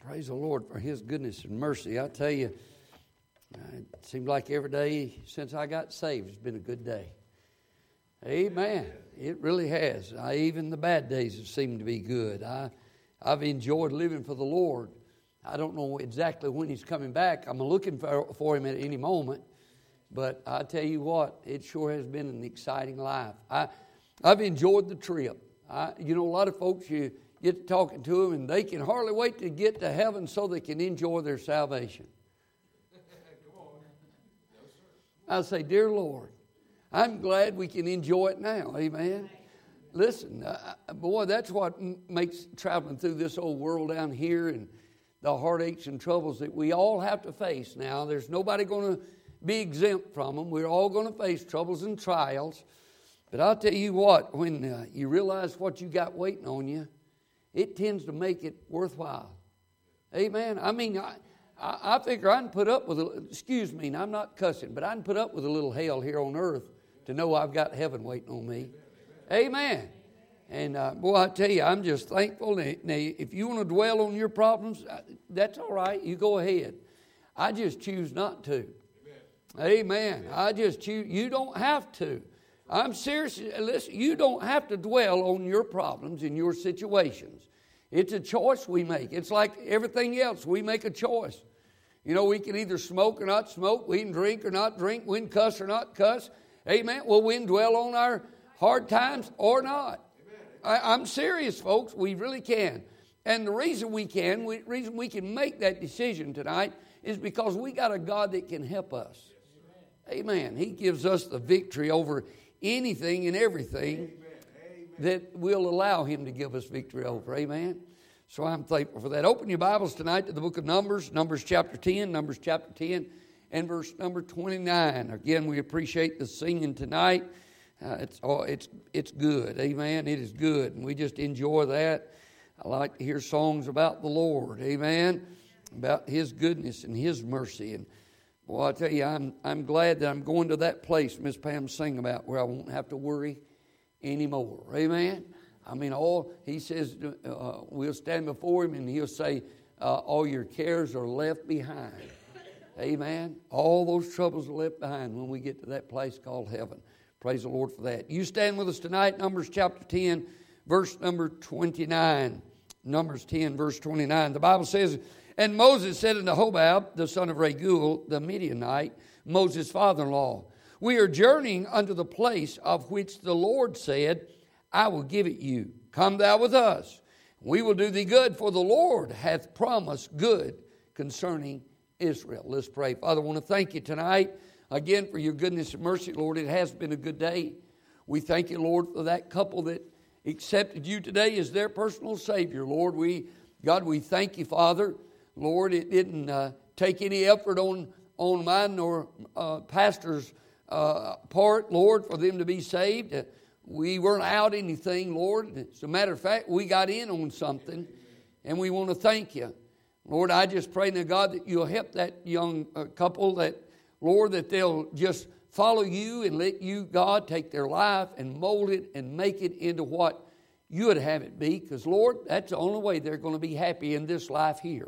Praise the Lord for His goodness and mercy. I tell you, it seems like every day since I got saved has been a good day. Amen. It really has. Even the bad days have seemed to be good. I've enjoyed living for the Lord. I don't know exactly when He's coming back. I'm looking for Him at any moment. But I tell you what, it sure has been an exciting life. I've enjoyed the trip. A lot of folks, you get to talking to them, and they can hardly wait to get to heaven so they can enjoy their salvation. I say, dear Lord, I'm glad we can enjoy it now. Amen. Listen, boy, that's what makes traveling through this old world down here and the heartaches and troubles that we all have to face now. There's nobody going to be exempt from them. We're all going to face troubles and trials. But I'll tell you what, when you realize what you got waiting on you, it tends to make it worthwhile. Amen. I mean, I figure I can put up with, and I'm not cussing, but I can put up with a little hell here on earth to know I've got heaven waiting on me. Amen. And boy, I tell you, I'm just thankful. Now, if you want to dwell on your problems, that's all right. You go ahead. I just choose not to. Amen. I just choose. You don't have to. I'm serious. Listen, you don't have to dwell on your problems and your situations. It's a choice we make. It's like everything else. We make a choice. We can either smoke or not smoke. We can drink or not drink. We can cuss or not cuss. Amen. Well, we can dwell on our hard times or not. I'm serious, folks. We really can. And the reason we can make that decision tonight is because we got a God that can help us. Amen. He gives us the victory over anything and everything that will allow Him to give us victory over. Amen. So I'm thankful for that. Open your Bibles tonight to the book of Numbers chapter 10, and verse number 29. Again, we appreciate the singing tonight. It's good. Amen. It is good. And we just enjoy that. I like to hear songs about the Lord. Amen. About His goodness and His mercy. And boy, I tell you, I'm glad that I'm going to that place Miss Pam sang about where I won't have to worry anymore. Amen. I mean, He says, we'll stand before Him and He'll say, all your cares are left behind. Amen. All those troubles are left behind when we get to that place called heaven. Praise the Lord for that. You stand with us tonight, Numbers chapter 10, verse number 29. Numbers 10, verse 29. The Bible says, and Moses said unto Hobab, the son of Raguel, the Midianite, Moses' father-in-law, we are journeying unto the place of which the Lord said, I will give it you. Come thou with us. We will do thee good, for the Lord hath promised good concerning Israel. Let's pray. Father, I want to thank you tonight again for your goodness and mercy, Lord. It has been a good day. We thank you, Lord, for that couple that accepted you today as their personal Savior. Lord, we thank you, Father. Lord, it didn't take any effort on mine or pastor's part, Lord, for them to be saved. We weren't out anything, Lord. As a matter of fact, we got in on something, and we want to thank you. Lord, I just pray now, God, that you'll help that young couple, that, Lord, that they'll just follow you and let you, God, take their life and mold it and make it into what you would have it be. Because, Lord, that's the only way they're going to be happy in this life here.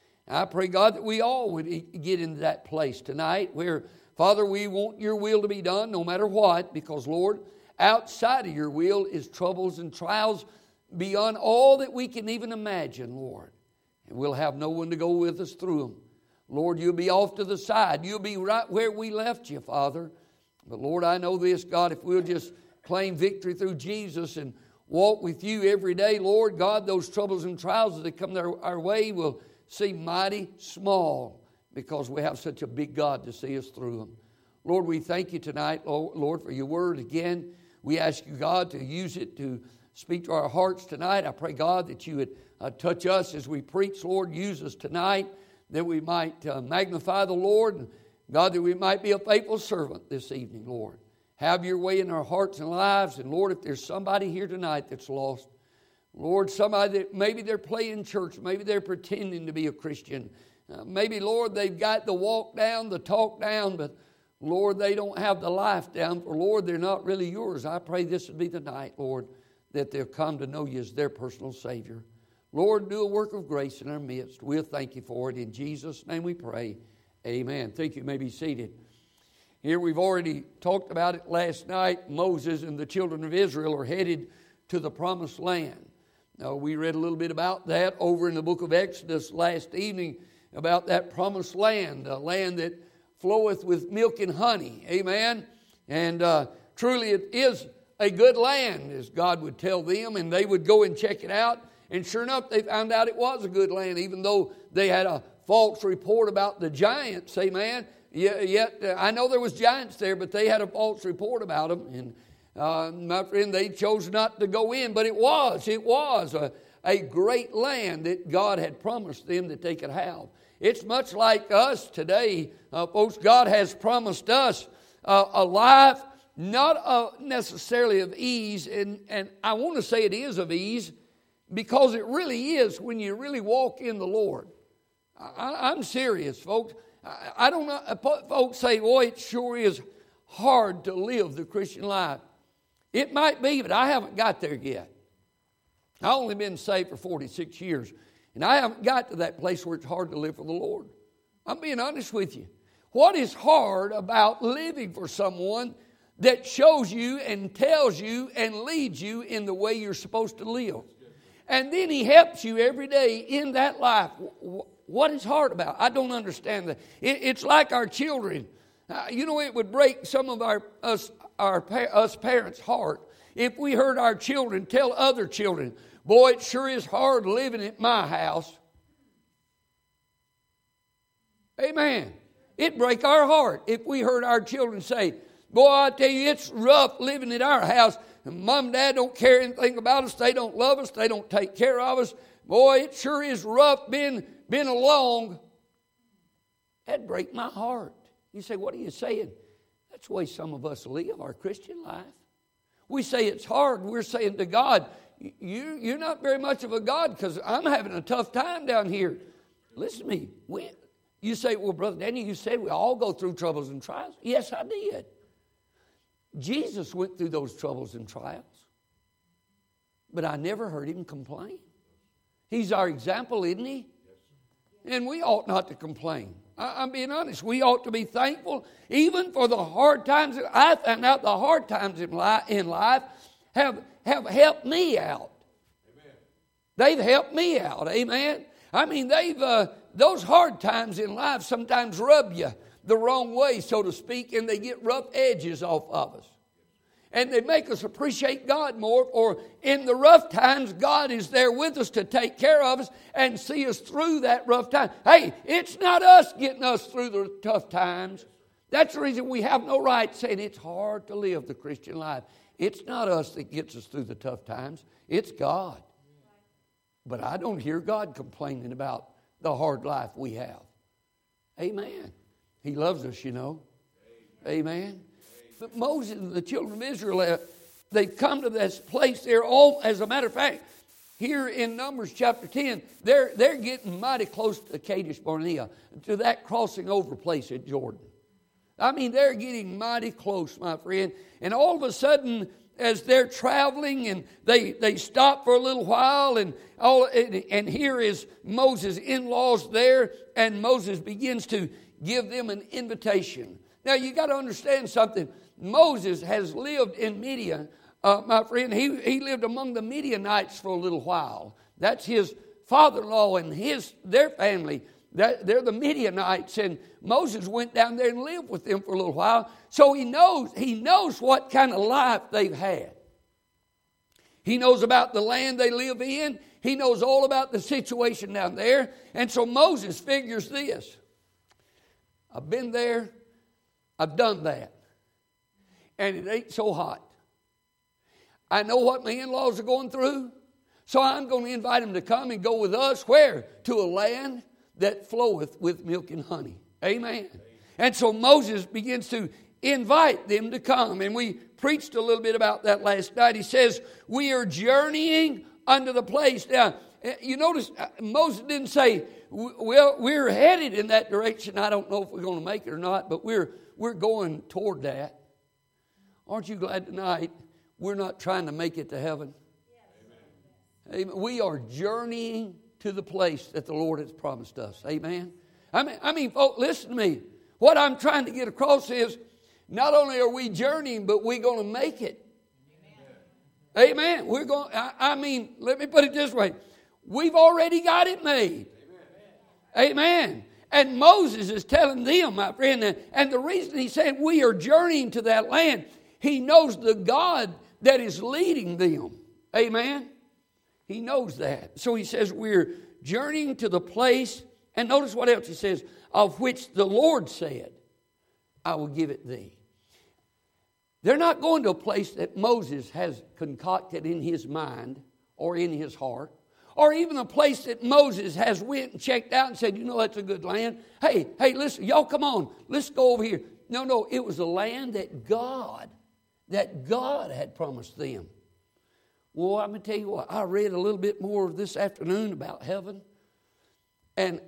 I pray, God, that we all would get into that place tonight where, Father, we want your will to be done no matter what, because, Lord, outside of your will is troubles and trials beyond all that we can even imagine, Lord. And we'll have no one to go with us through them. Lord, you'll be off to the side. You'll be right where we left you, Father. But, Lord, I know this, God, if we'll just claim victory through Jesus and walk with you every day, Lord, God, those troubles and trials as they come our way will seem mighty small because we have such a big God to see us through them. Lord, we thank you tonight, Lord, for your word again. We ask you, God, to use it to speak to our hearts tonight. I pray, God, that you would touch us as we preach. Lord, use us tonight that we might magnify the Lord. And God, that we might be a faithful servant this evening, Lord. Have your way in our hearts and lives. And Lord, if there's somebody here tonight that's lost, Lord, somebody that maybe they're playing church, maybe they're pretending to be a Christian. Maybe, Lord, they've got the walk down, the talk down, but Lord, they don't have the life down. For Lord, they're not really yours. I pray this would be the night, Lord, that they'll come to know you as their personal Savior. Lord, do a work of grace in our midst. We'll thank you for it. In Jesus' name we pray. Amen. Thank you. You may be seated. Here we've already talked about it last night. Moses and the children of Israel are headed to the promised land. Now, we read a little bit about that over in the book of Exodus last evening, about that promised land, a land that floweth with milk and honey. Amen. And truly it is a good land, as God would tell them, and they would go and check it out. And sure enough, they found out it was a good land, even though they had a false report about the giants. Amen. Yet I know there was giants there, but they had a false report about them. And my friend, they chose not to go in, but it was a great land that God had promised them that they could have. It's much like us today, folks. God has promised us a life not necessarily of ease, and I want to say it is of ease because it really is when you really walk in the Lord. I'm serious, folks. I don't know. Folks say, boy, it sure is hard to live the Christian life. It might be, but I haven't got there yet. I've only been saved for 46 years, and I haven't got to that place where it's hard to live for the Lord. I'm being honest with you. What is hard about living for someone that shows you and tells you and leads you in the way you're supposed to live? And then he helps you every day in that life. What is hard about it? I don't understand that. It's like our children. It would break some of us parents' heart if we heard our children tell other children, boy, it sure is hard living at my house. Amen. It'd break our heart if we heard our children say, boy, I tell you, it's rough living at our house. And Mom and Dad don't care anything about us. They don't love us. They don't take care of us. Boy, it sure is rough being along. That'd break my heart. You say, what are you saying? That's the way some of us live our Christian life. We say it's hard. We're saying to God, you're not very much of a God because I'm having a tough time down here. Listen to me. You say, well, Brother Danny, you said we all go through troubles and trials. Yes, I did. Jesus went through those troubles and trials. But I never heard him complain. He's our example, isn't he? And we ought not to complain. I'm being honest. We ought to be thankful even for the hard times. I found out the hard times in life have helped me out. Amen. They've helped me out. Amen. I mean, those hard times in life sometimes rub you the wrong way, so to speak, and they get rough edges off of us. And they make us appreciate God more, or in the rough times, God is there with us to take care of us and see us through that rough time. Hey, it's not us getting us through the tough times. That's the reason we have no right saying it's hard to live the Christian life. It's not us that gets us through the tough times. It's God. But I don't hear God complaining about the hard life we have. Amen. He loves us, you know. Amen. But Moses and the children of Israel, they've come to this place. They're all, as a matter of fact, here in Numbers chapter 10, they're getting mighty close to Kadesh Barnea, to that crossing over place at Jordan. I mean, they're getting mighty close, my friend. And all of a sudden, as they're traveling and they stop for a little while, and here is Moses' in-laws there, and Moses begins to give them an invitation. Now, you got to understand something. Moses has lived in Midian. My friend, he lived among the Midianites for a little while. That's his father-in-law and their family. They're the Midianites, and Moses went down there and lived with them for a little while. So he knows what kind of life they've had. He knows about the land they live in. He knows all about the situation down there. And so Moses figures this. I've been there. I've done that. And it ain't so hot. I know what my in-laws are going through. So I'm going to invite them to come and go with us. Where? To a land that floweth with milk and honey. Amen. And so Moses begins to invite them to come. And we preached a little bit about that last night. He says, we are journeying unto the place. Now, you notice Moses didn't say, well, we're headed in that direction. I don't know if we're going to make it or not, but we're going toward that. Aren't you glad tonight we're not trying to make it to heaven? Amen. We are journeying to the place that the Lord has promised us. Amen. I mean, folks, listen to me. What I'm trying to get across is not only are we journeying, but we're going to make it. Amen. We're going. I mean, let me put it this way: we've already got it made. Amen. And Moses is telling them, my friend, and the reason he said we are journeying to that land, he knows the God that is leading them. Amen. He knows that. So he says we're journeying to the place, and notice what else he says, of which the Lord said, I will give it thee. They're not going to a place that Moses has concocted in his mind or in his heart, or even a place that Moses has went and checked out and said, you know, that's a good land. Hey, listen, y'all come on, let's go over here. No, it was a land that God had promised them. Well, I'm going to tell you what, I read a little bit more this afternoon about heaven, and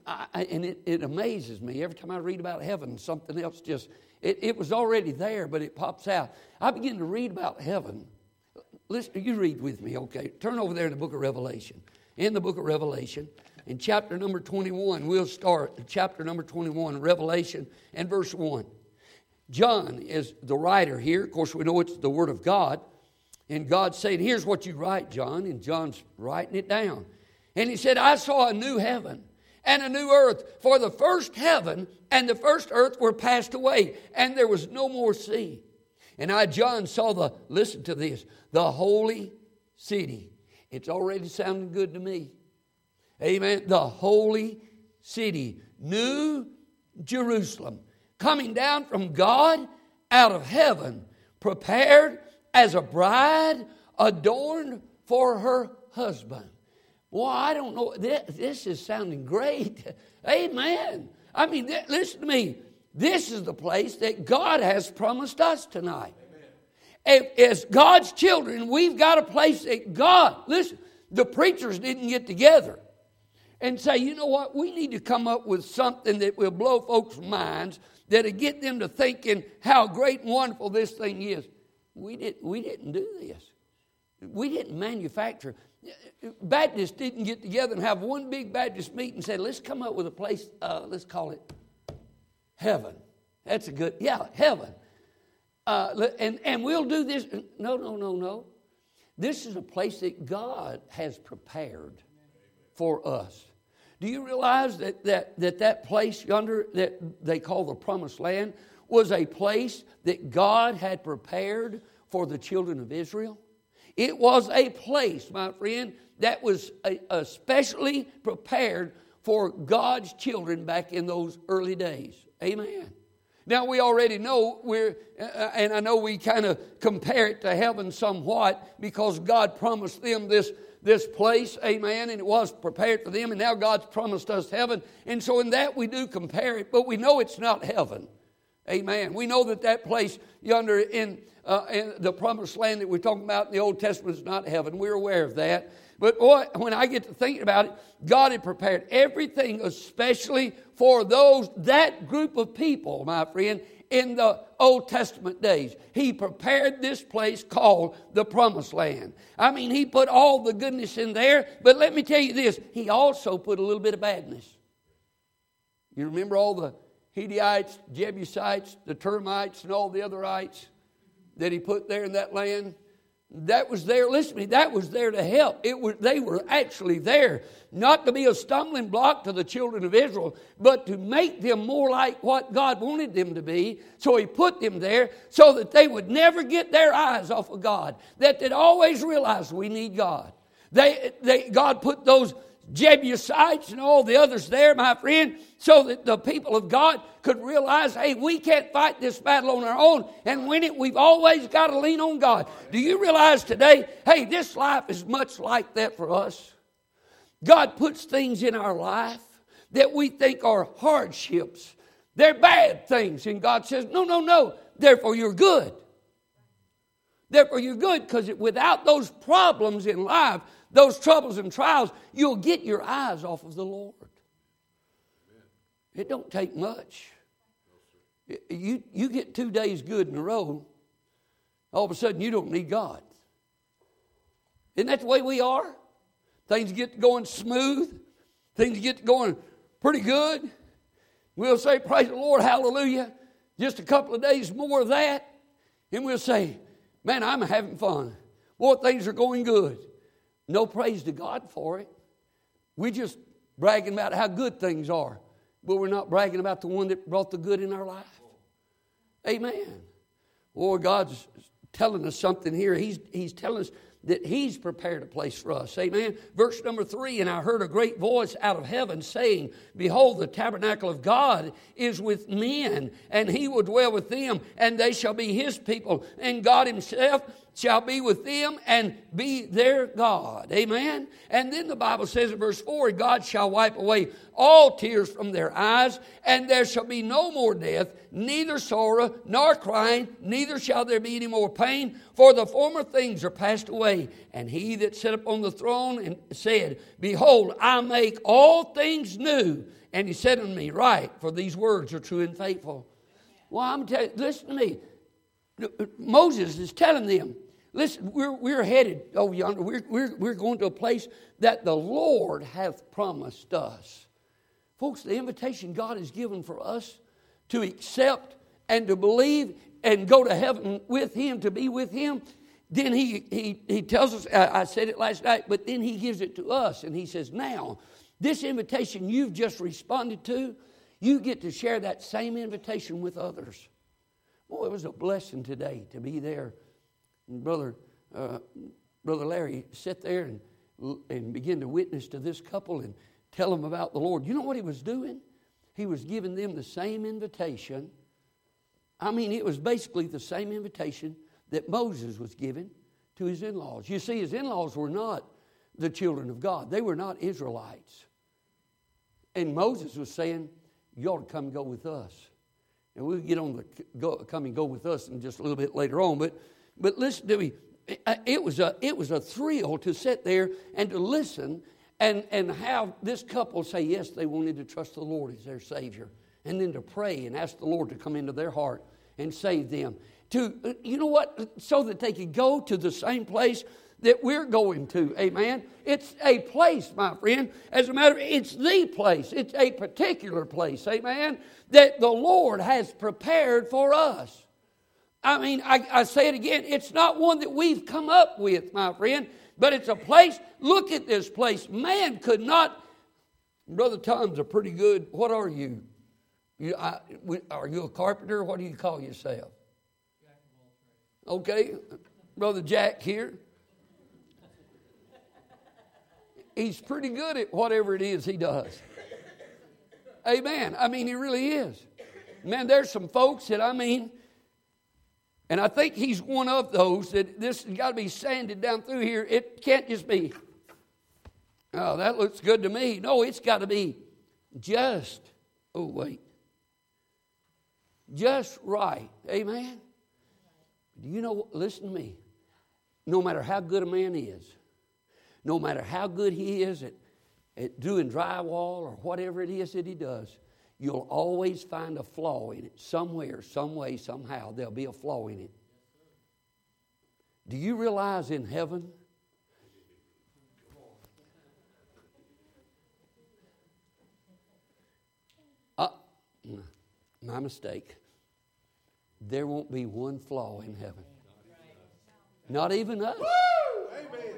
it amazes me. Every time I read about heaven, something else just, it was already there, but it pops out. I begin to read about heaven. Listen, you read with me, okay? Turn over there in the book of Revelation. In the book of Revelation, in chapter number 21, we'll start in chapter number 21, Revelation, and verse 1. John is the writer here. Of course, we know it's the Word of God. And God said, here's what you write, John. And John's writing it down. And he said, I saw a new heaven and a new earth. For the first heaven and the first earth were passed away, and there was no more sea. And I, John, saw listen to this, the holy city. It's already sounding good to me. Amen. The holy city, New Jerusalem, coming down from God out of heaven, prepared as a bride adorned for her husband. Well, I don't know. This is sounding great. Amen. I mean, listen to me. This is the place that God has promised us tonight. As God's children, we've got a place that God, listen, the preachers didn't get together and say, you know what, we need to come up with something that will blow folks' minds, that'll get them to thinking how great and wonderful this thing is. We didn't do this. We didn't manufacture. Baptists didn't get together and have one big Baptist meeting and say, let's come up with a place, let's call it heaven. That's a good, heaven. And we'll do this. No. This is a place that God has prepared for us. Do you realize that place yonder that they call the Promised Land was a place that God had prepared for the children of Israel? It was a place, my friend, that was especially prepared for God's children back in those early days. Amen. Now, we already know and I know we kind of compare it to heaven somewhat because God promised them this place, amen, and it was prepared for them, and now God's promised us heaven. And so in that we do compare it, but we know it's not heaven. Amen. We know that place yonder in the Promised Land that we're talking about in the Old Testament is not heaven. We're aware of that. But boy, when I get to thinking about it, God had prepared everything especially for that group of people, my friend, in the Old Testament days. He prepared this place called the Promised Land. I mean, He put all the goodness in there, but let me tell you this, He also put a little bit of badness. You remember all the Hittites, Jebusites, the termites, and all the other ites that He put there in that land? That was there, listen to me, that was there to help. They were actually there, not to be a stumbling block to the children of Israel, but to make them more like what God wanted them to be. So He put them there so that they would never get their eyes off of God, that they'd always realize we need God. God put those Jebusites and all the others there, my friend, so that the people of God could realize, hey, we can't fight this battle on our own and win it. We've always got to lean on God. Do you realize today, hey, this life is much like that for us? God puts things in our life that we think are hardships. They're bad things. And God says, no, therefore you're good. Therefore you're good, because without those problems in life, those troubles and trials, you'll get your eyes off of the Lord. It don't take much. You get 2 days good in a row, all of a sudden you don't need God. Isn't that the way we are? things get going smooth, things get going pretty good, we'll say, praise the Lord, hallelujah. Just a couple of days more of that, and we'll say, man, I'm having fun. Boy, things are going good. No praise to God for it. We're just bragging about how good things are, but we're not bragging about the one that brought the good in our life. Amen. Or God's telling us something here. He's telling us that He's prepared a place for us. Amen. Verse number 3, and I heard a great voice out of heaven saying, behold, the tabernacle of God is with men, and He will dwell with them, and they shall be His people, and God Himself shall be with them and be their God. Amen. And then the Bible says in verse 4, God shall wipe away all tears from their eyes, and there shall be no more death, neither sorrow nor crying, neither shall there be any more pain, for the former things are passed away. And He that sat upon the throne and said, behold, I make all things new. And He said unto me, write, for these words are true and faithful. Well, I'm telling you, listen to me. Moses is telling them, listen, we're headed over yonder. We're going to a place that the Lord hath promised us. Folks, the invitation God has given for us to accept and to believe and go to heaven with Him, to be with Him, then He tells us, I said it last night, but then He gives it to us. And He says, now, this invitation you've just responded to, you get to share that same invitation with others. Boy, it was a blessing today to be there. And Brother Larry sat there and began to witness to this couple and tell them about the Lord. You know what he was doing? He was giving them the same invitation. I mean, it was basically the same invitation that Moses was giving to his in-laws. You see, his in-laws were not the children of God. They were not Israelites. And Moses was saying, you ought to come and go with us. And we'll get on the come and go with us in just a little bit later on. But listen to me. It was a thrill to sit there and to listen and have this couple say, yes, they wanted to trust the Lord as their Savior. And then to pray and ask the Lord to come into their heart and save them. You know what? So that they could go to the same place that we're going to. Amen. It's a place, my friend. As a matter of fact, it's the place. It's a particular place. Amen. That the Lord has prepared for us. I mean, I say it again. It's not one that we've come up with, my friend. But it's a place. Look at this place. Man could not. Brother Tom's a pretty good. What are you? Are you a carpenter? What do you call yourself? Okay. Brother Jack here. He's pretty good at whatever it is he does. Amen. I mean, he really is. Man, there's some folks that, and I think he's one of those that this has got to be sanded down through here. It can't just be, oh, that looks good to me. No, it's got to be just right. Amen. Do you know, listen to me. No matter how good a man is, no matter how good he is at doing drywall or whatever it is that he does, you'll always find a flaw in it. Somewhere, some way, somehow, there'll be a flaw in it. Do you realize in heaven, my mistake, there won't be one flaw in heaven. Not even us. Amen.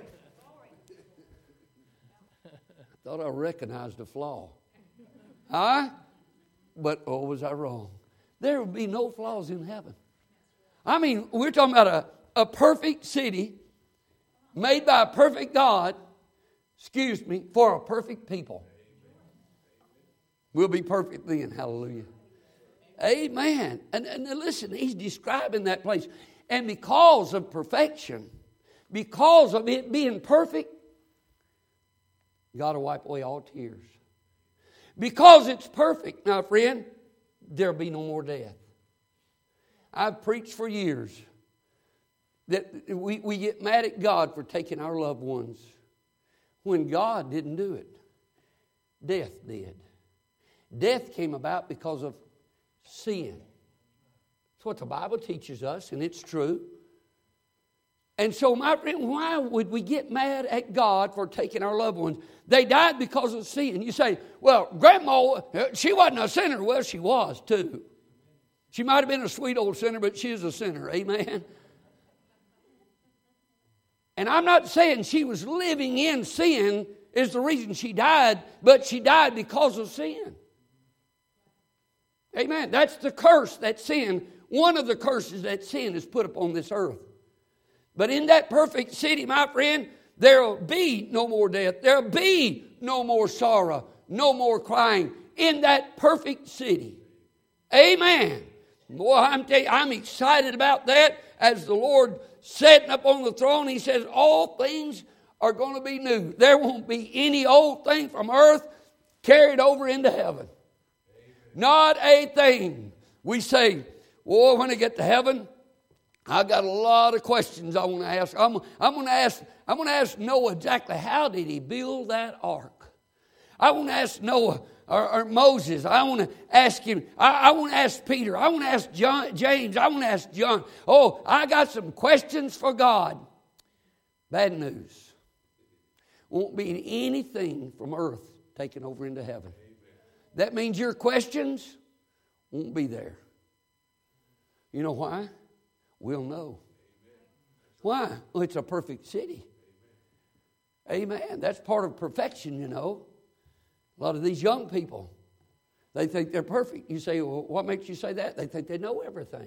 I thought I recognized a flaw. But was I wrong? There will be no flaws in heaven. I mean, we're talking about a perfect city made by a perfect God, for a perfect people. We'll be perfect then. Hallelujah. Amen. And listen, he's describing that place. And because of perfection, because of it being perfect, God will wipe away all tears. Because it's perfect, now friend, there'll be no more death. I've preached for years that we get mad at God for taking our loved ones when God didn't do it. Death did. Death came about because of sin. That's what the Bible teaches us, and it's true. And so, my friend, why would we get mad at God for taking our loved ones? They died because of sin. You say, well, Grandma, she wasn't a sinner. Well, she was too. She might have been a sweet old sinner, but she is a sinner. Amen. And I'm not saying she was living in sin is the reason she died, but she died because of sin. Amen. That's the curse that sin, one of the curses that sin has put upon this earth. But in that perfect city, my friend, there will be no more death. There will be no more sorrow, no more crying in that perfect city. Amen. Boy, I'm telling you, I'm excited about that. As the Lord sitting up on the throne, He says, all things are going to be new. There won't be any old thing from earth carried over into heaven. Not a thing. We say, boy, when I get to heaven, I got a lot of questions I want to ask. I'm going to ask Noah exactly how did he build that ark. I want to ask Noah or Moses. I want to ask him. I want to ask Peter. I want to ask James. I want to ask John. Oh, I got some questions for God. Bad news. Won't be anything from earth taken over into heaven. That means your questions won't be there. You know why? We'll know. Why? Well, it's a perfect city. Amen. That's part of perfection, you know. A lot of these young people, they think they're perfect. You say, well, what makes you say that? They think they know everything.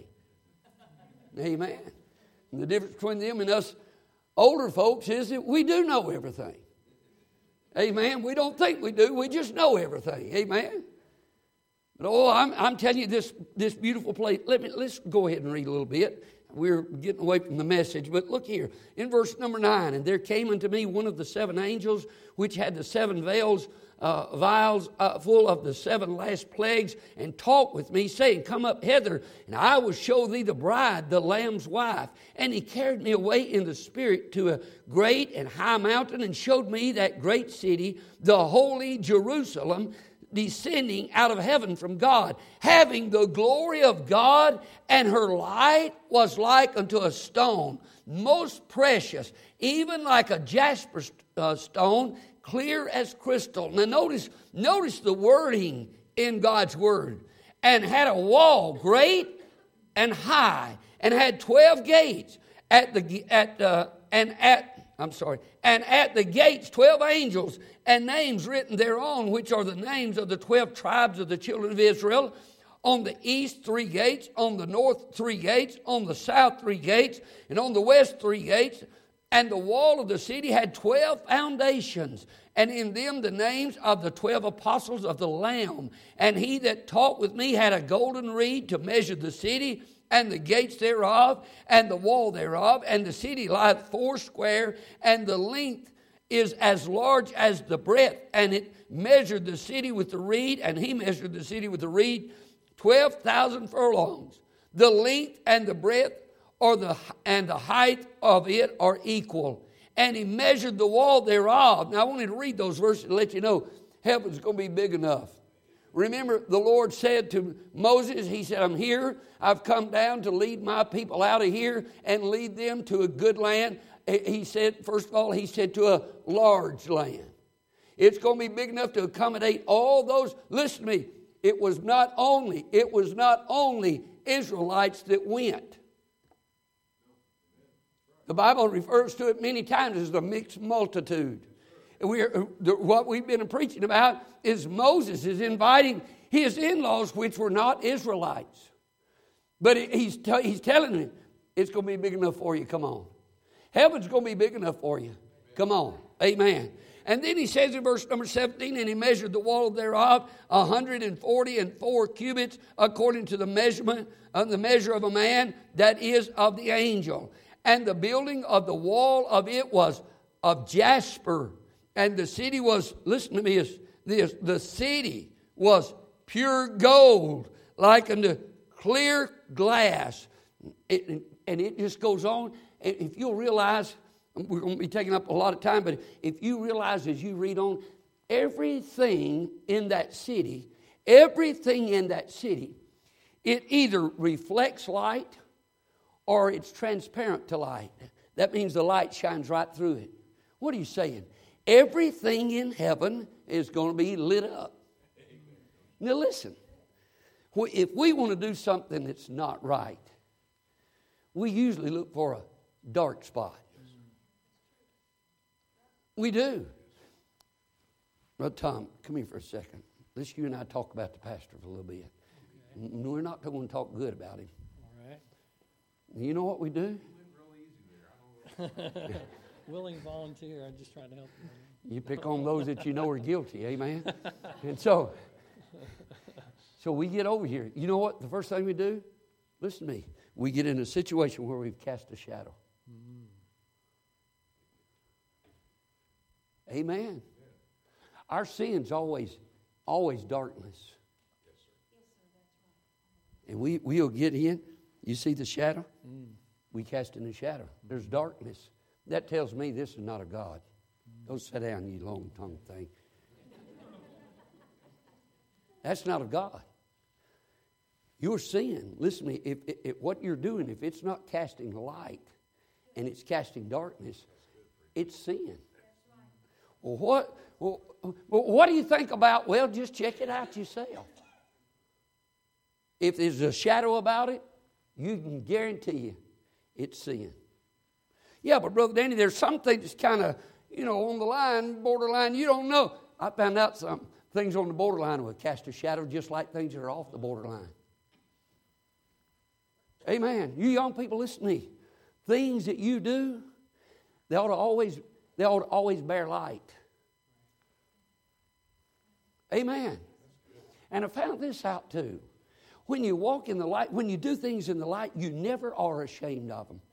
Amen. And the difference between them and us older folks is that we do know everything. Amen. We don't think we do. We just know everything. Amen. But I'm telling you this beautiful place. Let's go ahead and read a little bit. We're getting away from the message, but look here. In verse number 9, and there came unto me one of the 7 angels, which had the 7 vials full of the 7 last plagues, and talked with me, saying, Come up hither, and I will show thee the bride, the Lamb's wife. And he carried me away in the spirit to a great and high mountain, and showed me that great city, the holy Jerusalem, descending out of heaven from God, having the glory of God, and her light was like unto a stone, most precious, even like a jasper stone, clear as crystal. Now notice the wording in God's word. And had a wall great and high, and had 12 gates. And at the gates 12 angels, and names written thereon, which are the names of the 12 tribes of the children of Israel. On the east 3 gates, on the north 3 gates, on the south 3 gates, and on the west 3 gates. And the wall of the city had 12 foundations, and in them the names of the 12 apostles of the Lamb. And he that talked with me had a golden reed to measure the city, and the gates thereof, and the wall thereof. And the city lieth foursquare, and the length is as large as the breadth. And it measured the city with the reed, and he measured the city with the reed, 12,000 furlongs. The length and the breadth and the height of it are equal. And he measured the wall thereof. Now I wanted to read those verses to let you know heaven's going to be big enough. Remember, the Lord said to Moses, He said, I'm here. I've come down to lead my people out of here and lead them to a good land. He said, first of all, He said to a large land. It's going to be big enough to accommodate all those. Listen to me. It was not only Israelites that went. The Bible refers to it many times as the mixed multitude. What we've been preaching about is Moses is inviting his in-laws, which were not Israelites. But he's telling them, it's going to be big enough for you. Come on. Heaven's going to be big enough for you. Come on. Amen. And then he says in verse number 17, and he measured the wall thereof 144 cubits, according to the measure of a man, that is of the angel. And the building of the wall of it was of jasper. And the city was, listen to me, the city was pure gold, like unto clear glass. And it just goes on. If you'll realize, we're going to be taking up a lot of time, but if you realize as you read on, everything in that city, it either reflects light or it's transparent to light. That means the light shines right through it. What are you saying? Everything in heaven is going to be lit up. Now listen, if we want to do something that's not right, we usually look for a dark spot. We do. Brother Tom, come here for a second. Let's you and I talk about the pastor for a little bit. Okay. We're not going to talk good about him. All right. You know what we do? Willing volunteer. I'm just trying to help you. You pick on those that you know are guilty, amen? And so we get over here. You know what? The first thing we do, listen to me, we get in a situation where we've cast a shadow. Amen. Our sin's always darkness. And we'll get in. You see the shadow? We cast in the shadow. There's darkness. That tells me this is not a God. Don't sit down, you long-tongued thing. That's not a God. Your sin, listen to me, if what you're doing, if it's not casting light and it's casting darkness, it's sin. Well, what do you think about? Well, just check it out yourself. If there's a shadow about it, you can guarantee you it's sin. Yeah, but Brother Danny, there's some things that's kind of, on the line, borderline, you don't know. I found out some things on the borderline will cast a shadow just like things that are off the borderline. Amen. You young people, listen to me. Things that you do, they ought to always bear light. Amen. And I found this out too. When you walk in the light, when you do things in the light, you never are ashamed of them.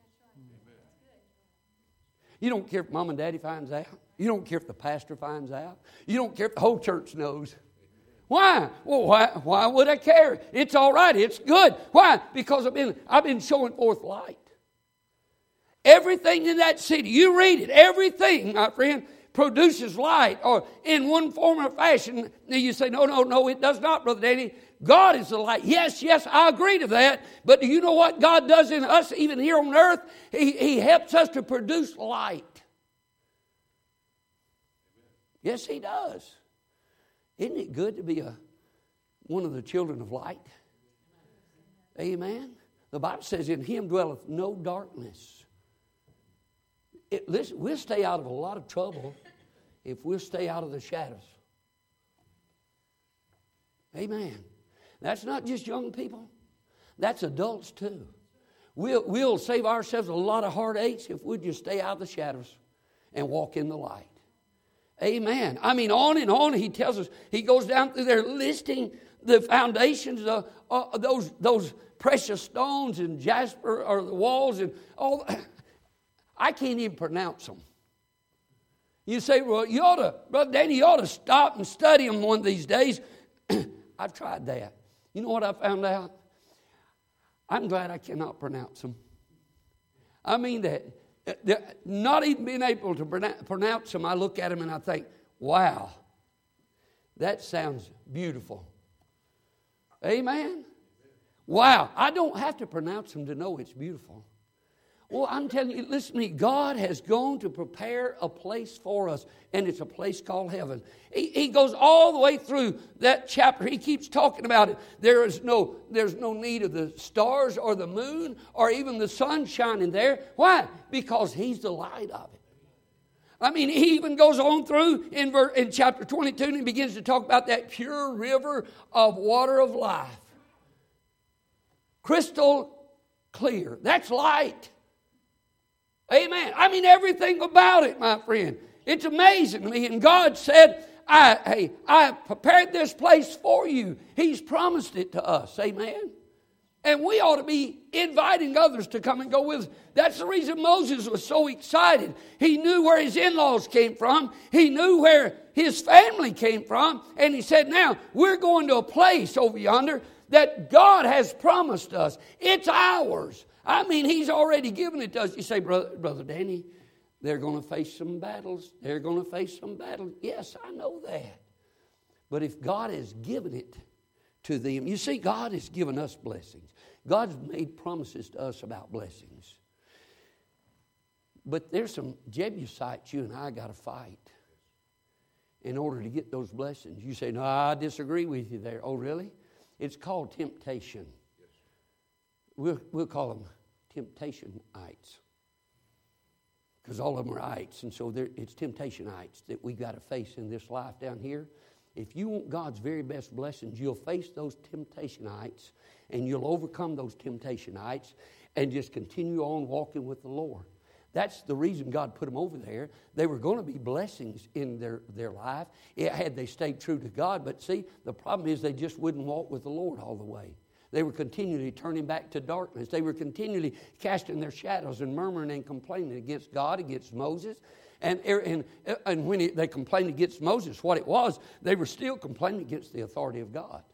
You don't care if mom and daddy finds out. You don't care if the pastor finds out. You don't care if the whole church knows. Why? Well, why would I care? It's all right. It's good. Why? Because I've been showing forth light. Everything in that city, you read it, everything, my friend, produces light or in one form or fashion. Now you say, no, it does not, Brother Danny. God is the light. Yes, I agree to that. But do you know what God does in us, even here on earth? He helps us to produce light. Yes, He does. Isn't it good to be one of the children of light? Amen. The Bible says, in Him dwelleth no darkness. Listen, we'll stay out of a lot of trouble if we'll stay out of the shadows. Amen. That's not just young people. That's adults too. We'll save ourselves a lot of heartaches if we just stay out of the shadows and walk in the light. Amen. I mean, on and on he tells us. He goes down through there listing the foundations of those precious stones and jasper or the walls and all. I can't even pronounce them. You say, well, Brother Danny, you ought to stop and study them one of these days. I've tried that. You know what I found out? I'm glad I cannot pronounce them. I mean that. Not even being able to pronounce them, I look at them and I think, wow, that sounds beautiful. Amen? Wow, I don't have to pronounce them to know it's beautiful. Well, I'm telling you, listen to me, God has gone to prepare a place for us, and it's a place called heaven. He goes all the way through that chapter. He keeps talking about it. There's no need of the stars or the moon or even the sun shining there. Why? Because He's the light of it. I mean, He even goes on through in chapter 22, and He begins to talk about that pure river of water of life. Crystal clear. That's light. Amen. I mean, everything about it, my friend. It's amazing to me. And God said, I prepared this place for you. He's promised it to us. Amen. And we ought to be inviting others to come and go with us. That's the reason Moses was so excited. He knew where his in-laws came from. He knew where his family came from. And he said, now, we're going to a place over yonder that God has promised us. It's ours. I mean, He's already given it to us. You say, Brother Danny, they're going to face some battles. They're going to face some battles. Yes, I know that. But if God has given it to them, you see, God has given us blessings. God's made promises to us about blessings. But there's some Jebusites you and I got to fight in order to get those blessings. You say, no, I disagree with you there. Oh, really? It's called temptation. We'll call them temptationites. Because all of them are ites. And so it's temptationites that we've got to face in this life down here. If you want God's very best blessings, you'll face those temptationites and you'll overcome those temptationites and just continue on walking with the Lord. That's the reason God put them over there. They were going to be blessings in their life had they stayed true to God. But see, the problem is they just wouldn't walk with the Lord all the way. They were continually turning back to darkness. They were continually casting their shadows and murmuring and complaining against God, against Moses. And when they complained against Moses, what it was, they were still complaining against the authority of God.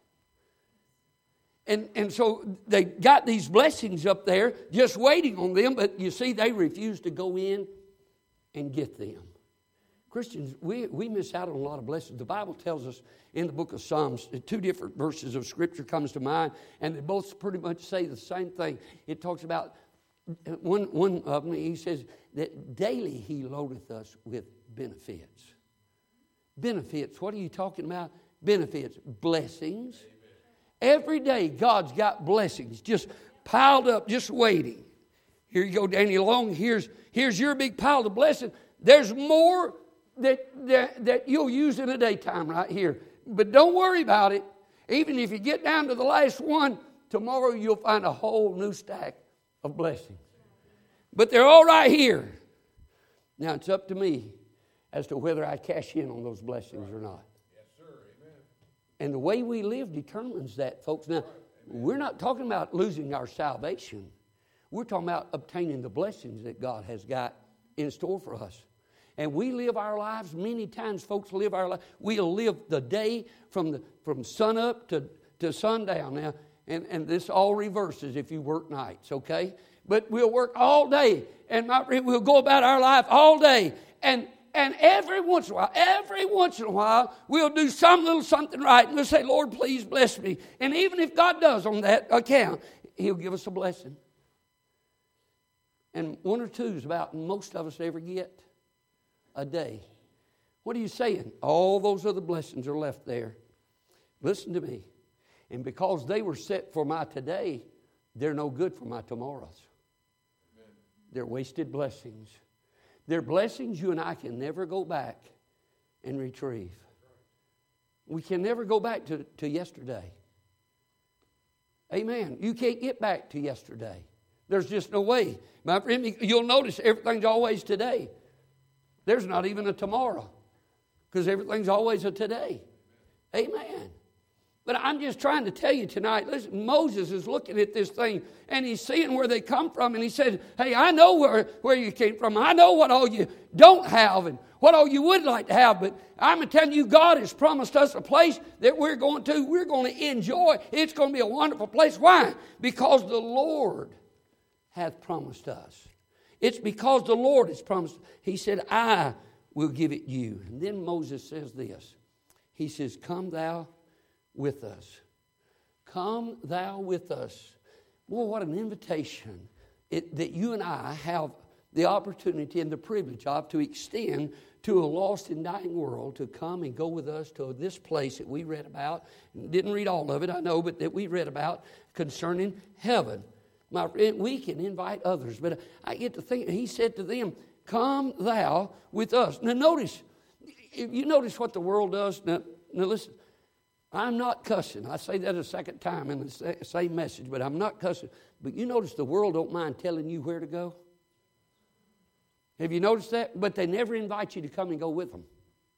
And so they got these blessings up there just waiting on them, but you see, they refused to go in and get them. Christians, we miss out on a lot of blessings. The Bible tells us in the book of Psalms, 2 different verses of Scripture comes to mind, and they both pretty much say the same thing. It talks about, one of them, he says that daily he loadeth us with benefits. Benefits, what are you talking about? Benefits, blessings. Every day God's got blessings just piled up, just waiting. Here you go, Danny Long. Here's your big pile of blessings. There's more that you'll use in the daytime right here. But don't worry about it. Even if you get down to the last one, tomorrow you'll find a whole new stack of blessings. But they're all right here. Now it's up to me as to whether I cash in on those blessings or not. Yes, sir. Amen. And the way we live determines that, folks. Now, we're not talking about losing our salvation. We're talking about obtaining the blessings that God has got in store for us. And we live our lives, many times folks live our life. We'll live the day from sunup to sundown now. And this all reverses if you work nights, okay? But we'll work all day. And we'll go about our life all day. And every once in a while, we'll do some little something right. And we'll say, Lord, please bless me. And even if God does on that account, He'll give us a blessing. And one or two is about most of us ever get a day. What are you saying? All those other blessings are left there. Listen to me. And because they were set for my today, they're no good for my tomorrows. Amen. They're wasted blessings. They're blessings you and I can never go back and retrieve. We can never go back to yesterday. Amen. You can't get back to yesterday. There's just no way. My friend, you'll notice everything's always today. There's not even a tomorrow because everything's always a today. Amen. But I'm just trying to tell you tonight, listen, Moses is looking at this thing and he's seeing where they come from, and he said, hey, I know where you came from. I know what all you don't have and what all you would like to have, but I'm telling you, God has promised us a place that we're going to enjoy. It's going to be a wonderful place. Why? Because the Lord hath promised us. It's because the Lord has promised. He said, I will give it you. And then Moses says this. He says, come thou with us. Come thou with us. Boy, what an invitation that you and I have the opportunity and the privilege of to extend to a lost and dying world to come and go with us to this place that we read about. Didn't read all of it, I know, but that we read about concerning heaven. My friend, we can invite others, but I get to think, he said to them, come thou with us. Now notice, if you notice what the world does, now listen, I'm not cussing. I say that a second time in the same message, but I'm not cussing. But you notice the world don't mind telling you where to go? Have you noticed that? But they never invite you to come and go with them.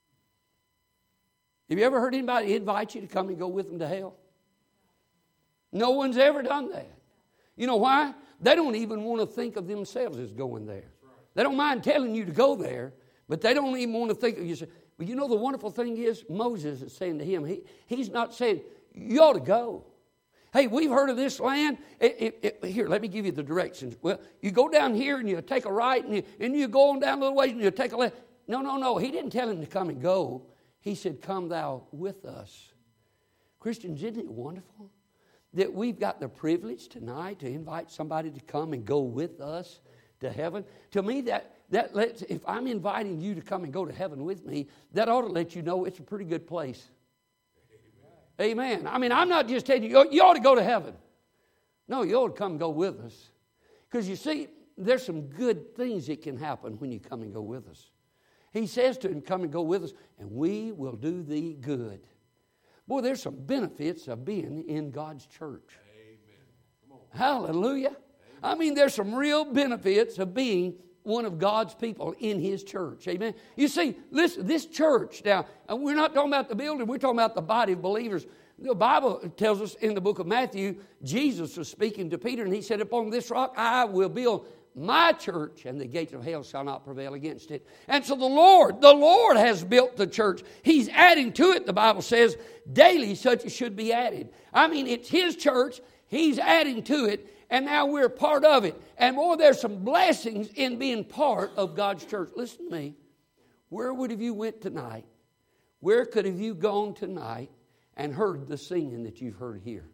Have you ever heard anybody invite you to come and go with them to hell? No one's ever done that. You know why? They don't even want to think of themselves as going there. They don't mind telling you to go there, but they don't even want to think of you. But you know the wonderful thing is, Moses is saying to him, he's not saying, you ought to go. Hey, we've heard of this land. Here, let me give you the directions. Well, you go down here and you take a right and you go on down a little ways and you take a left. No. He didn't tell him to come and go. He said, come thou with us. Christians, isn't it wonderful that we've got the privilege tonight to invite somebody to come and go with us to heaven? To me, if I'm inviting you to come and go to heaven with me, that ought to let you know it's a pretty good place. Amen. I mean, I'm not just telling you, you ought to go to heaven. No, you ought to come and go with us. Because you see, there's some good things that can happen when you come and go with us. He says to him, come and go with us, and we will do thee good. Boy, there's some benefits of being in God's church. Amen. Hallelujah. Amen. I mean, there's some real benefits of being one of God's people in His church. Amen. You see, listen, this church, now, we're not talking about the building, we're talking about the body of believers. The Bible tells us in the book of Matthew, Jesus was speaking to Peter, and he said, upon this rock I will build my church, and the gates of hell shall not prevail against it. And so the Lord has built the church. He's adding to it, the Bible says, daily such as should be added. I mean, it's His church. He's adding to it, and now we're part of it. And boy, there's some blessings in being part of God's church. Listen to me. Where would have you went tonight? Where could have you gone tonight and heard the singing that you've heard here?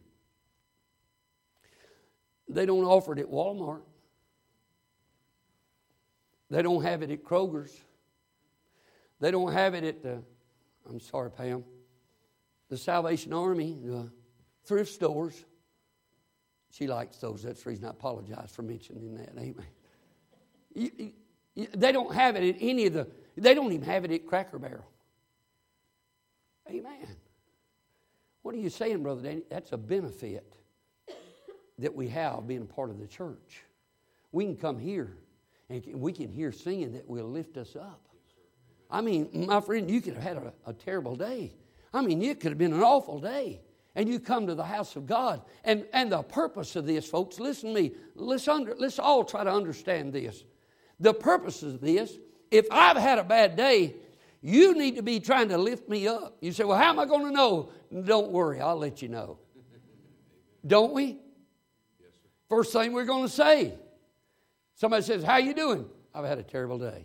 They don't offer it at Walmart. They don't have it at Kroger's. They don't have it at the, I'm sorry, Pam, the Salvation Army, the thrift stores. She likes those. That's the reason I apologize for mentioning that. Amen. They don't have it at any of the, they don't even have it at Cracker Barrel. Amen. What are you saying, Brother Danny? That's a benefit that we have being a part of the church. We can come here and we can hear singing that will lift us up. I mean, my friend, you could have had a terrible day. I mean, it could have been an awful day. And you come to the house of God. And the purpose of this, folks, listen to me. Let's all try to understand this. The purpose of this, if I've had a bad day, you need to be trying to lift me up. You say, well, how am I going to know? Don't worry, I'll let you know. Don't we? Yes, sir. First thing we're going to say. Somebody says, how you doing? I've had a terrible day.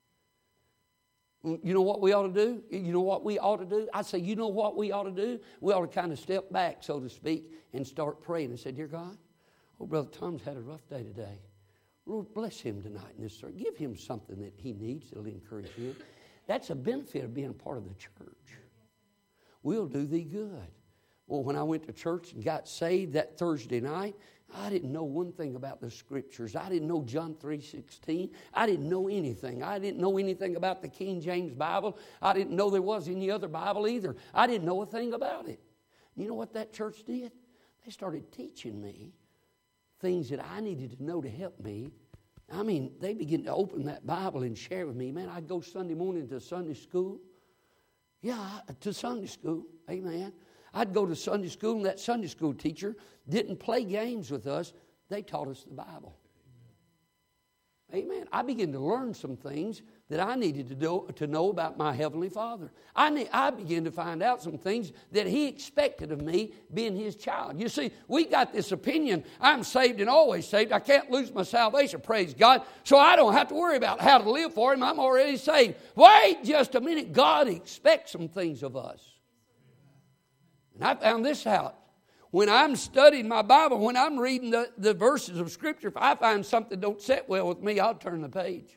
You know what we ought to do? You know what we ought to do? I say, you know what we ought to do? We ought to kind of step back, so to speak, and start praying and say, dear God, oh, Brother Tom's had a rough day today. Lord, bless him tonight in this service. Give him something that he needs that'll encourage him. That's a benefit of being a part of the church. We'll do thee good. Well, when I went to church and got saved that Thursday night, I didn't know one thing about the Scriptures. I didn't know John 3:16. I didn't know anything. I didn't know anything about the King James Bible. I didn't know there was any other Bible either. I didn't know a thing about it. You know what that church did? They started teaching me things that I needed to know to help me. I mean, they began to open that Bible and share with me. Man, I'd go Sunday morning to Sunday school. Yeah, to Sunday school. Amen. I'd go to Sunday school, and that Sunday school teacher didn't play games with us. They taught us the Bible. Amen. I began to learn some things that I needed to know about my Heavenly Father. I began to find out some things that He expected of me being His child. You see, we got this opinion, I'm saved and always saved. I can't lose my salvation, praise God, so I don't have to worry about how to live for Him. I'm already saved. Wait just a minute. God expects some things of us. And I found this out. When I'm studying my Bible, when I'm reading the verses of Scripture, if I find something don't sit well with me, I'll turn the page.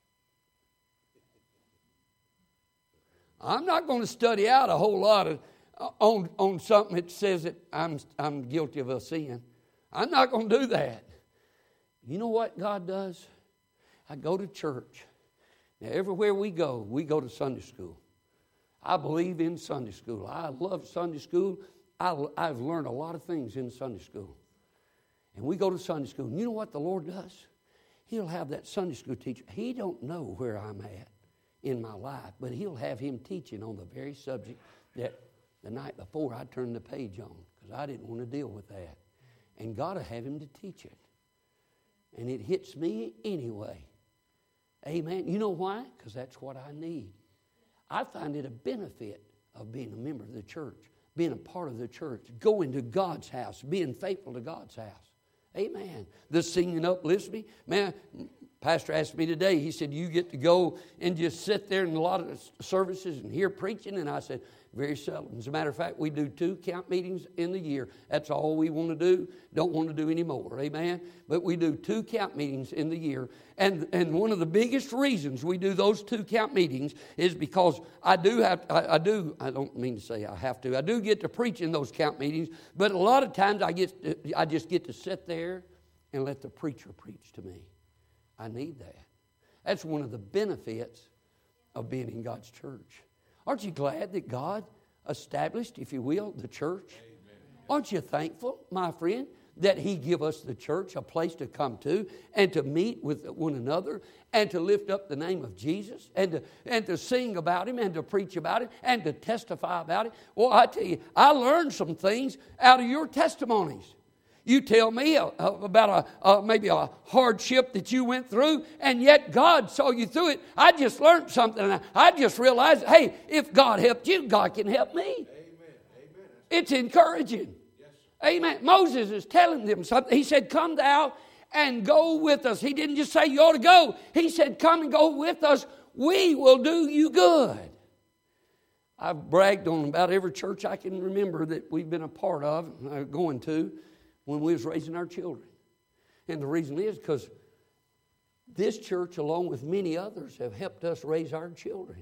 I'm not going to study out a whole lot of, on something that says that I'm guilty of a sin. I'm not going to do that. You know what God does? I go to church. Now, everywhere we go to Sunday school. I believe in Sunday school. I love Sunday school. I've learned a lot of things in Sunday school. And we go to Sunday school. And you know what the Lord does? He'll have that Sunday school teacher. He don't know where I'm at in my life, but He'll have him teaching on the very subject that the night before I turned the page on, because I didn't want to deal with that. And God will have him to teach it. And it hits me anyway. Amen. You know why? Because that's what I need. I find it a benefit of being a member of the church, being a part of the church, going to God's house, being faithful to God's house. Amen. The singing uplifts me. Man, Pastor asked me today, he said, you get to go and just sit there in a lot of services and hear preaching? And I said, very seldom. As a matter of fact, we do 2 camp meetings in the year. That's all we want to do. Don't want to do any more. Amen? But we do 2 camp meetings in the year. And one of the biggest reasons we do those 2 camp meetings is because I don't mean to say I have to. I do get to preach in those camp meetings. But a lot of times I just get to sit there and let the preacher preach to me. I need that. That's one of the benefits of being in God's church. Aren't you glad that God established, if you will, the church? Amen. Aren't you thankful, my friend, that He give us the church, a place to come to and to meet with one another and to lift up the name of Jesus and to sing about Him and to preach about it and to testify about it? Well, I tell you, I learned some things out of your testimonies. You tell me about maybe a hardship that you went through, and yet God saw you through it. I just learned something, and I just realized, hey, if God helped you, God can help me. Amen. Amen. It's encouraging. Yes. Amen. Moses is telling them something. He said, come thou and go with us. He didn't just say you ought to go. He said, come and go with us. We will do you good. I've bragged on about every church I can remember that we've been a part of, going to, when we was raising our children. And the reason is because this church, along with many others, have helped us raise our children.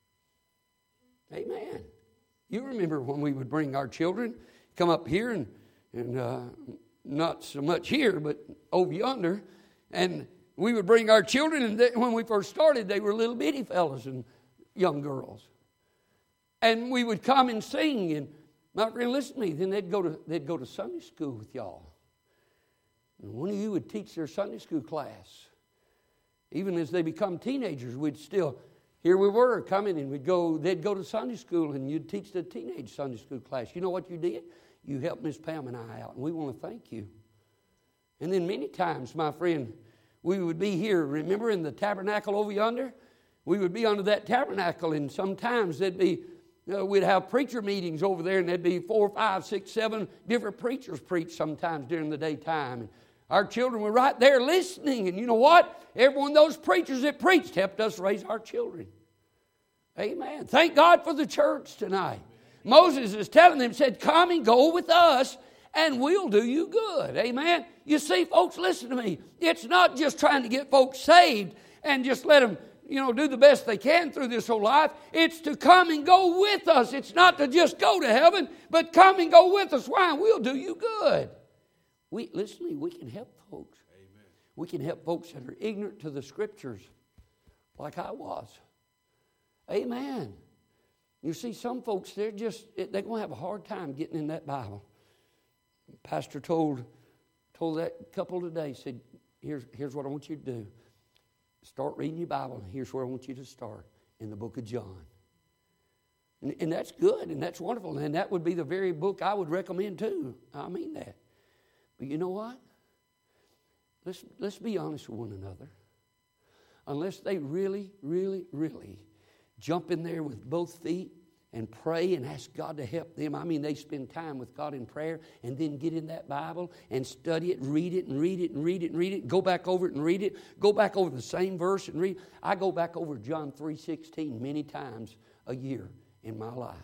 Amen. You remember when we would bring our children, come up here and not so much here, but over yonder, and we would bring our children, and when we first started, they were little bitty fellas and young girls. And we would come and sing, and my friend, listen to me. Then they'd go to Sunday school with y'all. And one of you would teach their Sunday school class. Even as they become teenagers, here we were coming, and they'd go to Sunday school, and you'd teach the teenage Sunday school class. You know what you did? You helped Miss Pam and I out, and we want to thank you. And then many times, my friend, we would be here, remember in the tabernacle over yonder? We would be under that tabernacle, and sometimes we'd have preacher meetings over there, and there'd be 4, 5, 6, 7 different preachers preach sometimes during the daytime. And our children were right there listening. And you know what? Every one of those preachers that preached helped us raise our children. Amen. Thank God for the church tonight. Moses is telling them, said, come and go with us, and we'll do you good. Amen. You see, folks, listen to me. It's not just trying to get folks saved and just let them do the best they can through this whole life. It's to come and go with us. It's not to just go to heaven, but come and go with us. Why? We'll do you good. Listen to me, we can help folks. Amen. We can help folks that are ignorant to the Scriptures, like I was. Amen. You see, some folks, they're going to have a hard time getting in that Bible. Pastor told that couple today, said, here's what I want you to do. Start reading your Bible, and here's where I want you to start, in the book of John. And that's good, and that's wonderful, and that would be the very book I would recommend too. I mean that. But you know what? Let's be honest with one another. Unless they really, really, really jump in there with both feet and pray and ask God to help them. I mean, they spend time with God in prayer and then get in that Bible and study it, read it and read it and read it and read it. Go back over it and read it. Go back over the same verse and read. I go back over John 3:16 many times a year in my life.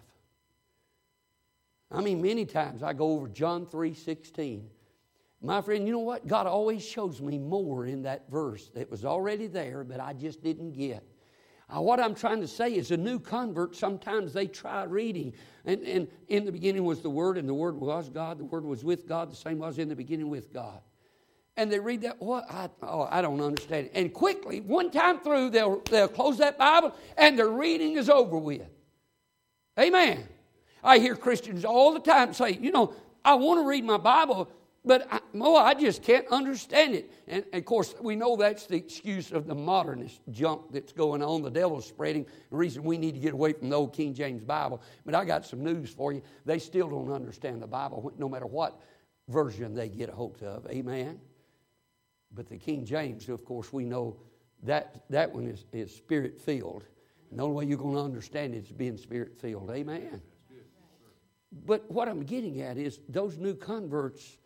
I mean, many times I go over John 3:16. My friend, you know what? God always shows me more in that verse that was already there, but I just didn't get. What I'm trying to say is a new convert, sometimes they try reading. And in the beginning was the Word, and the Word was God. The Word was with God. The same was in the beginning with God. And they read that, what? I don't understand it. And quickly, one time through, they'll close that Bible, and their reading is over with. Amen. I hear Christians all the time say, I want to read my Bible, but I just can't understand it. And of course, we know that's the excuse of the modernist junk that's going on. The devil's spreading. The reason we need to get away from the old King James Bible. But I got some news for you. They still don't understand the Bible, no matter what version they get a hold of. Amen. But the King James, of course, we know that one is Spirit-filled. And the only way you're going to understand it is being Spirit-filled. Amen. But what I'm getting at is those new converts,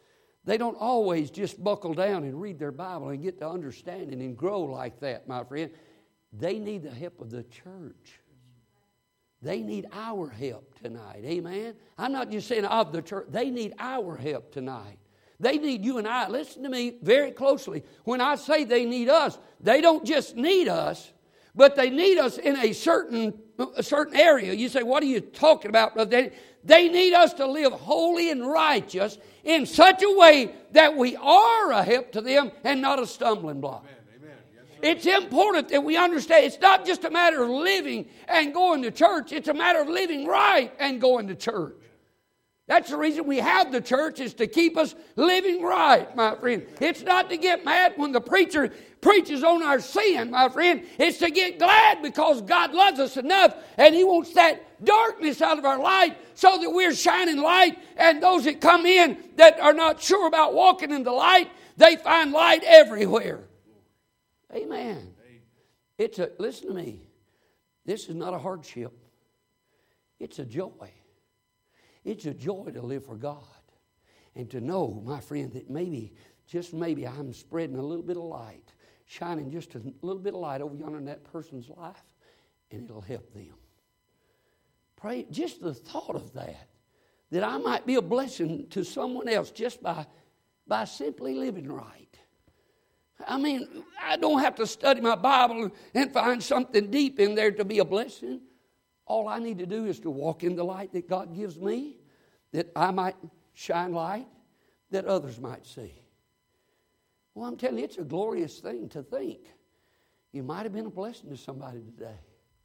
They don't always just buckle down and read their Bible and get to understanding and grow like that, my friend. They need the help of the church. They need our help tonight. Amen? I'm not just saying of the church. They need our help tonight. They need you and I. Listen to me very closely. When I say they need us, they don't just need us, but they need us in a certain area. You say, what are you talking about, brother? They need us to live holy and righteous in such a way that we are a help to them and not a stumbling block. Amen. Yes, it's important that we understand it's not just a matter of living and going to church. It's a matter of living right and going to church. That's the reason we have the church, is to keep us living right, my friend. It's not to get mad when the preacher preaches on our sin, my friend. It's to get glad because God loves us enough and He wants that darkness out of our light so that we're shining light, and those that come in that are not sure about walking in the light, they find light everywhere. Amen. Listen to me. This is not a hardship. It's a joy. It's a joy to live for God and to know, my friend, that maybe, just maybe, I'm spreading a little bit of light, shining just a little bit of light over yonder in that person's life, and it'll help them. Pray, just the thought of that I might be a blessing to someone else just by simply living right. I mean, I don't have to study my Bible and find something deep in there to be a blessing. All I need to do is to walk in the light that God gives me, that I might shine light, that others might see. Well, I'm telling you, it's a glorious thing to think you might have been a blessing to somebody today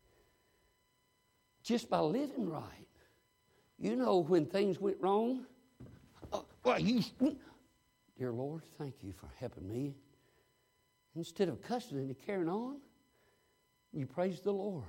just by living right. You know, when things went wrong, dear Lord, thank you for helping me. Instead of cussing and carrying on, you praise the Lord.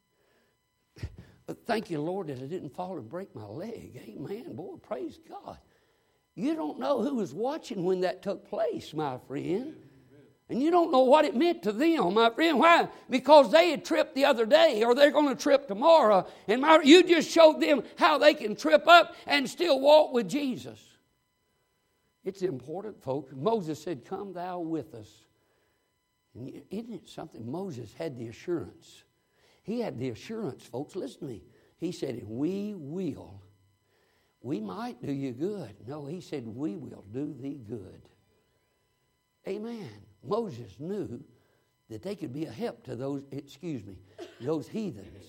But thank you, Lord, that I didn't fall and break my leg. Amen. Boy, praise God. You don't know who was watching when that took place, my friend. And you don't know what it meant to them, my friend. Why? Because they had tripped the other day, or they're going to trip tomorrow. And you just showed them how they can trip up and still walk with Jesus. It's important, folks. Moses said, "Come thou with us." And isn't it something? Moses had the assurance. He had the assurance, folks. Listen to me. He said, "We will. We might do you good." No, he said, "We will do thee good." Amen. Moses knew that they could be a help to those heathens.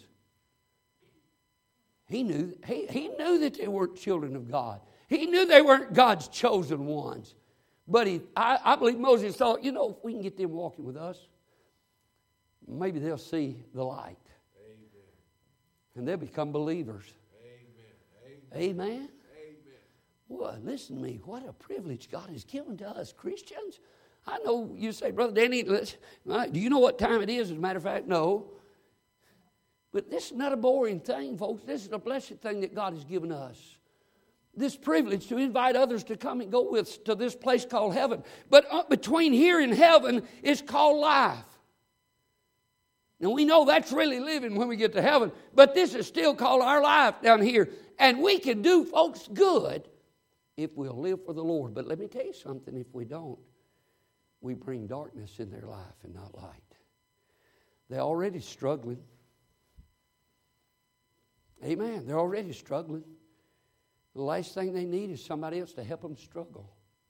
He knew that they weren't children of God. He knew they weren't God's chosen ones. But I believe Moses thought, if we can get them walking with us, maybe they'll see the light. Amen. And they'll become believers. Amen. Amen. Amen. Well, listen to me. What a privilege God has given to us Christians. I know you say, "Brother Danny, do you know what time it is?" As a matter of fact, no. But this is not a boring thing, folks. This is a blessed thing that God has given us. This privilege to invite others to come and go with us to this place called heaven. But between here and heaven is called life. And we know that's really living when we get to heaven. But this is still called our life down here. And we can do folks good if we'll live for the Lord. But let me tell you something. If we don't, we bring darkness in their life and not light. They're already struggling. Amen. They're already struggling. The last thing they need is somebody else to help them struggle.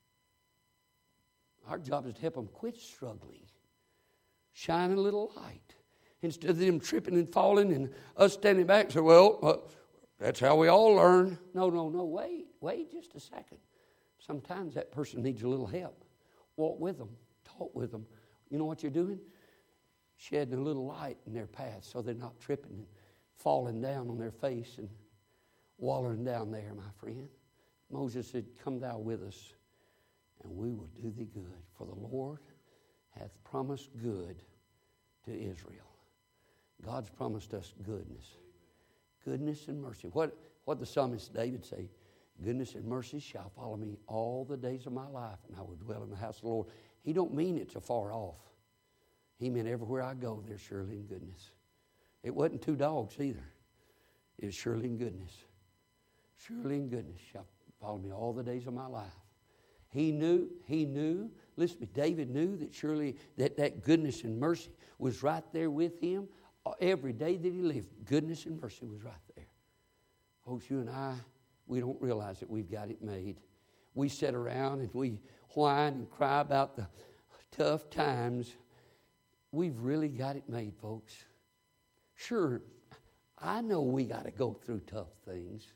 Our job is to help them quit struggling. Shine a little light. Instead of them tripping and falling and us standing back and say, "Well, that's how we all learn." No. Wait just a second. Sometimes that person needs a little help. Walk with them. Talk with them. You know what you're doing? Shedding a little light in their path so they're not tripping and falling down on their face and wallowing down there, my friend. Moses said, "Come thou with us, and we will do thee good. For the Lord hath promised good to Israel." God's promised us goodness. Goodness and mercy. What the psalmist David say? "Goodness and mercy shall follow me all the days of my life, and I will dwell in the house of the Lord." He don't mean it's afar off. He meant everywhere I go, there's surely in goodness. It wasn't two dogs either. It was surely in goodness. Surely in goodness shall follow me all the days of my life. He knew. Listen to me, David knew that surely that goodness and mercy was right there with him. Every day that he lived, goodness and mercy was right there. Folks, you and I, we don't realize that we've got it made. We sit around and we whine and cry about the tough times. We've really got it made, folks. Sure, I know we got to go through tough things,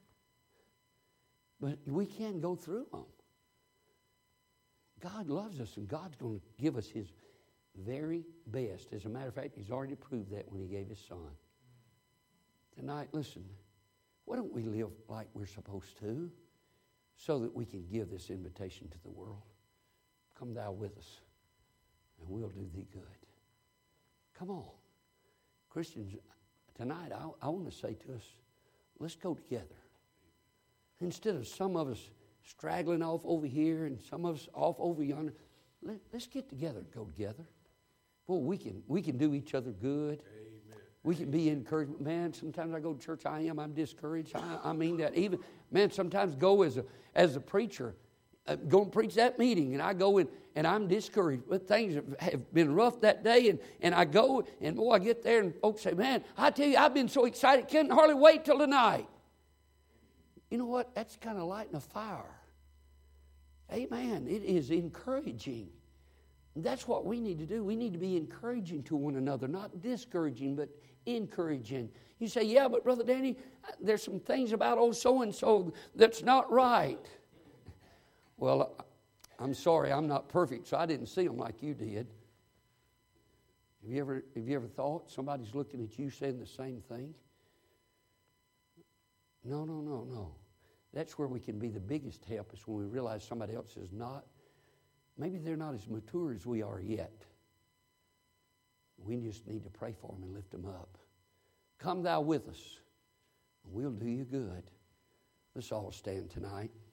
but we can go through them. God loves us, and God's going to give us His very best. As a matter of fact, He's already proved that when He gave His Son. Tonight, listen, why don't we live like we're supposed to so that we can give this invitation to the world? Come thou with us, and we'll do thee good. Come on. Christians, tonight I want to say to us, let's go together. Instead of some of us straggling off over here and some of us off over yonder, let's get together and go together. Boy, we can do each other good. Amen. We can be encouraged. Man, sometimes I go to church, I'm discouraged. I mean that. Even, man, sometimes go as a preacher, go and preach that meeting, and I go in and I'm discouraged. But things have been rough that day, and I go, and boy, I get there, and folks say, man, I tell you, I've been so excited, couldn't hardly wait till tonight. You know what? That's kind of lighting a fire. Amen. It is encouraging. That's what we need to do. We need to be encouraging to one another, not discouraging, but encouraging. You say, yeah, but Brother Danny, there's some things about old so-and-so that's not right. Well, I'm sorry, I'm not perfect, so I didn't see them like you did. Have you ever thought somebody's looking at you saying the same thing? No. That's where we can be the biggest help, is when we realize somebody else is not. Maybe they're not as mature as we are yet. We just need to pray for them and lift them up. Come thou with us, and we'll do you good. Let's all stand tonight.